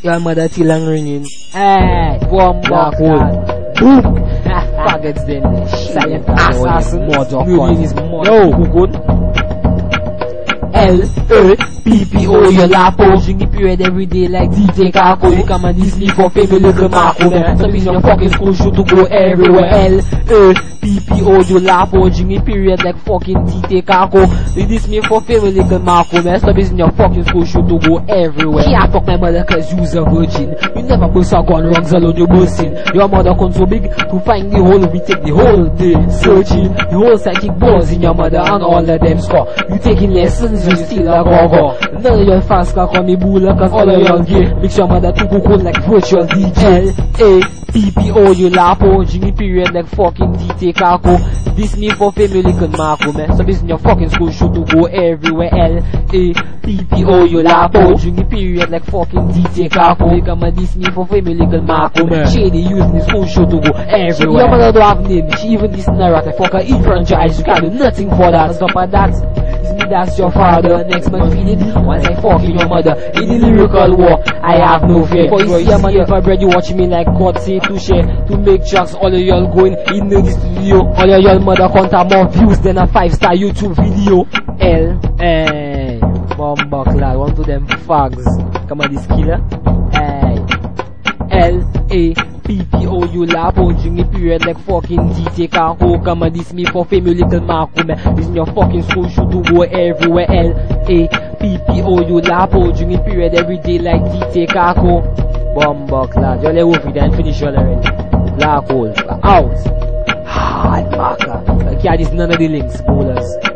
Your mother tilang ringing. Hey, bomb boom. Faggots then. Silent assassin. Yo, good. L-E-P-P-O, your lapo. Drinking period every day like DJ Kako. You come and Disney for family little Marco. Some in your fucking school should to go everywhere. L-E-P-P-O, your lapo. Drinking period like fucking DJ Kako. You Disney for family little Marco. Some in your fucking school should to go everywhere. Can't fuck my mother cause you's a virgin. You never bust a gun wrongs alone, you boasting. Your mother comes so big to find the hole. We take the whole day searching. The whole psychic balls in your mother and all of them score. You taking lessons, you still a go. None of your fans can call me booler cause all of y'all gay. Mix your mother too cool like virtual DJ. L-A-P-P-O, you lapo. Jimmy period like fucking DJ Kako. This me for family can Marco, man. So this in your fucking school should to go everywhere. L-A-P-P-O, you lapo. Jimmy period like fucking DJ Kako. You come and this me for family can Marco, man. Shady using this school should to go everywhere. Your mother don't have name. She even this narrative. Fuck her e-franchise. You can't do nothing for that. Stop at that. That's your father, next man feed it. Once I fuck in your mother, in the lyrical war, I have no fear. For you see a man if I bread, you watch me like God say to share, to make tracks, all of y'all going in the studio. All of y'all mother count have more views than a 5-star YouTube video. L, bomba clad, one to them fags. Come on this killer. L-A-P-P-O, you lapo. Drinking period like fucking DJ Kako. Come and this me for family little Marco, man. This in your fucking school should to go everywhere. L-A-P-P-O, you lapo. Drinking period every day like DJ Kako. Bomba clad. Y'all let over it and finish y'all already. Black hole. Out. Hard marker. I can't this none of the links, bowlers.